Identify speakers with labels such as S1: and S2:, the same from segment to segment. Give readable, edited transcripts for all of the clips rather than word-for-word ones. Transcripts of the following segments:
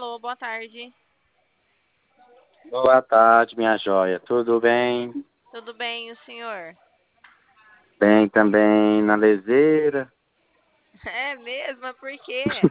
S1: Alô, boa tarde.
S2: Boa tarde, minha joia. Tudo bem?
S1: Tudo bem, o senhor?
S2: Bem também na leseira.
S1: É mesmo? Mas por quê?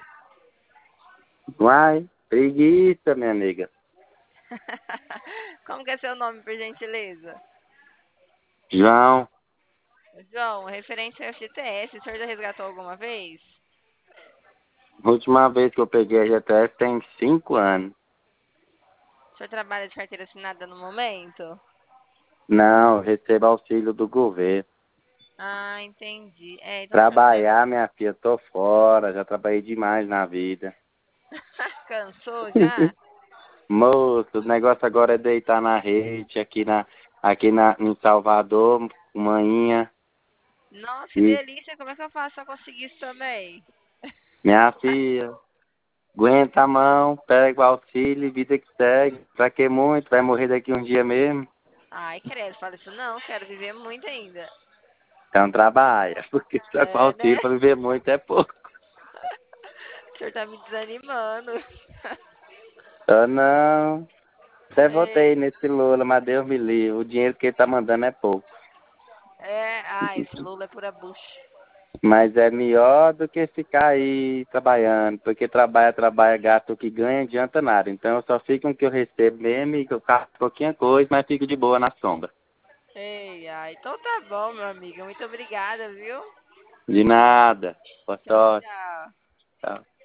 S2: Uai, preguiça, minha amiga.
S1: Como que é seu nome, por gentileza?
S2: João,
S1: João, referente ao FGTS, o senhor já resgatou alguma vez?
S2: a última vez que eu peguei a GTS tem 5 anos.
S1: O senhor trabalha de carteira assinada no momento?
S2: Não, eu recebo auxílio do governo.
S1: Ah, entendi. Então o senhor não deve...
S2: Trabalhar, minha filha, tô fora. Já trabalhei demais na vida.
S1: Cansou já?
S2: Moço, o negócio agora é deitar na rede em Salvador, manhã.
S1: Nossa, que
S2: E
S1: delícia. Como é que eu faço pra conseguir isso também?
S2: minha filha. Aguenta a mão, pega o auxílio, vida que segue. Pra que muito? Vai morrer daqui um dia mesmo.
S1: Ai, credo, fala isso não. Quero viver muito ainda.
S2: Então trabalha, porque só com
S1: É, né?
S2: auxílio pra viver muito é pouco.
S1: O senhor tá me desanimando.
S2: Eu não. Até votei
S1: Ei,
S2: nesse Lula, mas Deus me livre. O dinheiro que ele tá mandando é pouco.
S1: esse Lula é pura bucha.
S2: Mas é melhor do que ficar aí trabalhando. Porque trabalha, gasta o que ganha, adianta nada. Então eu só fico com o que eu recebo mesmo e que eu faço pouquinha coisa, mas fico de boa na sombra.
S1: Então tá bom, meu amigo. Muito obrigada, viu?
S2: De nada. Boa
S1: Tchau,
S2: sorte.
S1: tchau.
S2: Tchau.